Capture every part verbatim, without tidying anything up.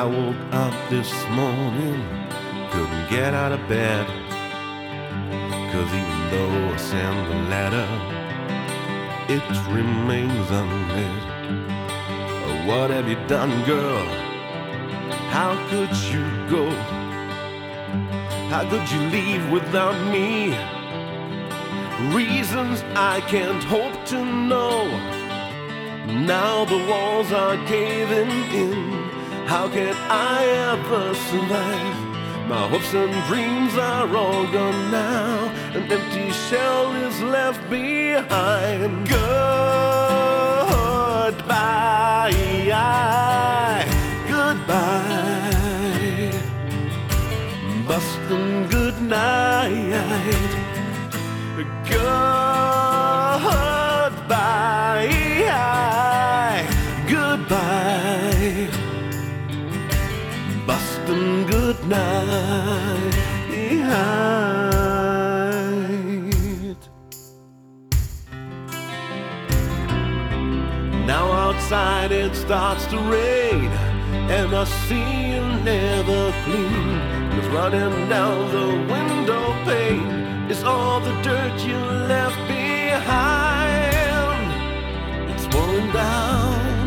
I woke up this morning, couldn't get out of bed, 'cause even though I sent the letter, it remains unread. Oh, what have you done, girl? How could you go? How could you leave without me? Reasons I can't hope to know. Now the walls are caving in. How can I ever survive? My hopes and dreams are all gone now. An empty shell is left behind. Goodbye, goodbye, Boston, good night. Goodbye, goodbye, Boston, good night. Now outside it starts to rain, and I see you never clean. It's running down the window pane. It's all the dirt you left behind. It's falling down.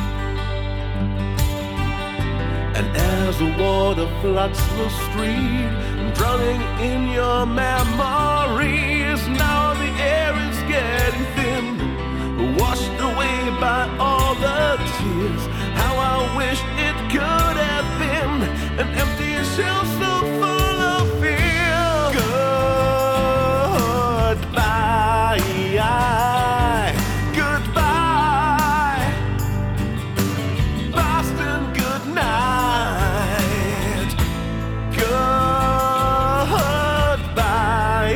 And as the water floods the street, drowning in your memories, now the air is getting thin, washed away by all the tears. How I wish it could have been an empty shell so full of fear. Goodbye, goodbye, Boston, good night. Goodbye,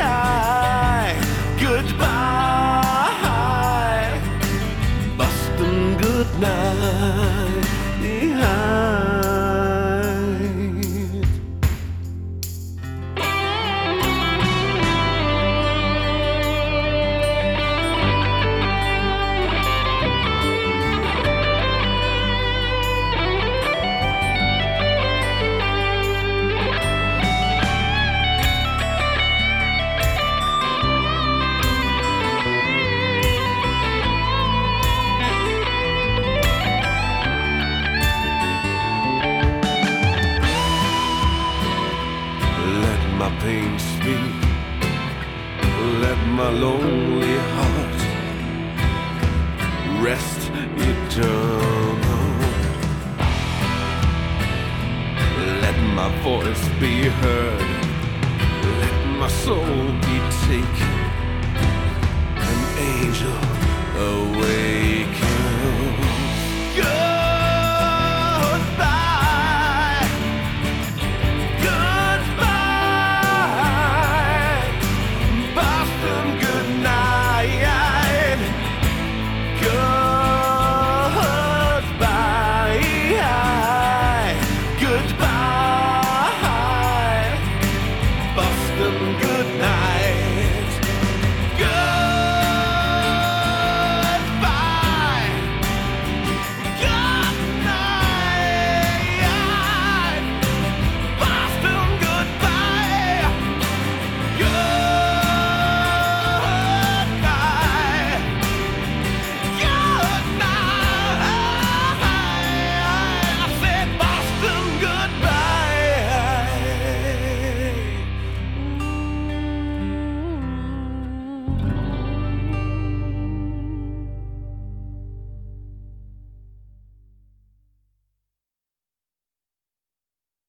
goodbye, Boston, good night. My pain speak, let my lonely heart rest eternal. Let my voice be heard, let my soul be taken, an angel awakens. Goodbye, Boston, good night.